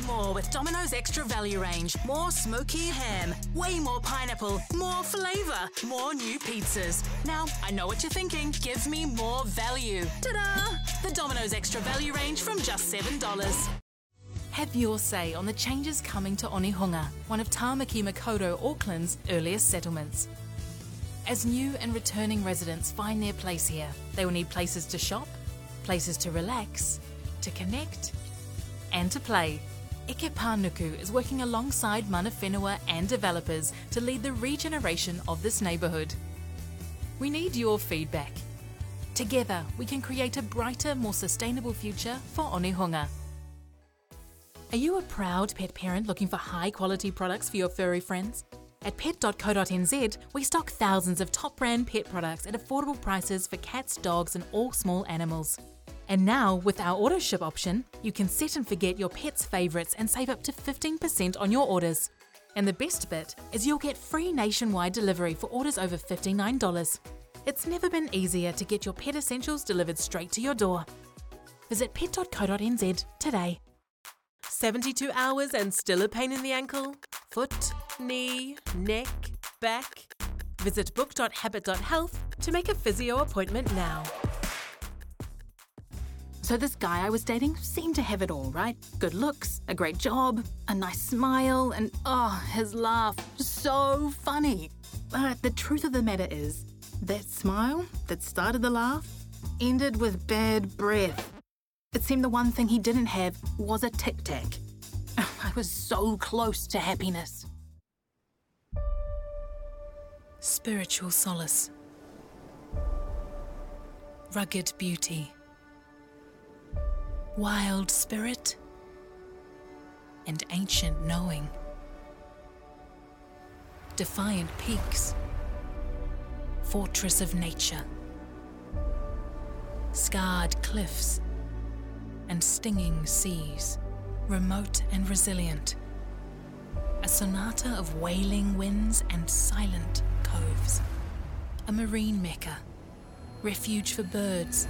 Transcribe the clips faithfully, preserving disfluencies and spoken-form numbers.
more with Domino's Extra Value Range. More smoky ham, way more pineapple, more flavour, more new pizzas. Now, I know what you're thinking. Give me more value. Ta-da! The Domino's Extra Value Range from just seven dollars. Have your say on the changes coming to Onehunga, one of Tāmaki Makaurau, Auckland's earliest settlements. As new and returning residents find their place here, they will need places to shop, places to relax, to connect, and to play. Eke Pānuku is working alongside mana whenua and developers to lead the regeneration of this neighbourhood. We need your feedback. Together, we can create a brighter, more sustainable future for Onehunga. Are you a proud pet parent looking for high-quality products for your furry friends? At pet dot co dot n z, we stock thousands of top-brand pet products at affordable prices for cats, dogs and all small animals. And now, with our auto ship option, you can set and forget your pet's favourites and save up to fifteen percent on your orders. And the best bit is you'll get free nationwide delivery for orders over fifty-nine dollars. It's never been easier to get your pet essentials delivered straight to your door. Visit pet dot co dot n z today. seventy-two hours and still a pain in the ankle? Foot, knee, neck, back? Visit book dot habit dot health to make a physio appointment now. So this guy I was dating seemed to have it all, right? Good looks, a great job, a nice smile, and oh, his laugh, so funny. But the truth of the matter is, that smile that started the laugh ended with bad breath. It seemed the one thing he didn't have was a Tic Tac. I was so close to happiness. Spiritual solace. Rugged beauty. Wild spirit. And ancient knowing. Defiant peaks. Fortress of nature. Scarred cliffs. And stinging seas, remote and resilient. A sonata of wailing winds and silent coves. A marine mecca, refuge for birds.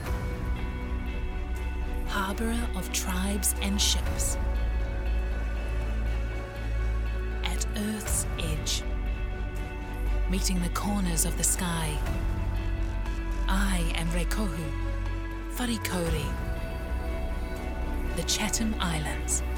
Harbourer of tribes and ships. At Earth's edge, meeting the corners of the sky. I am Rekohu, Wharikauri. The Chatham Islands.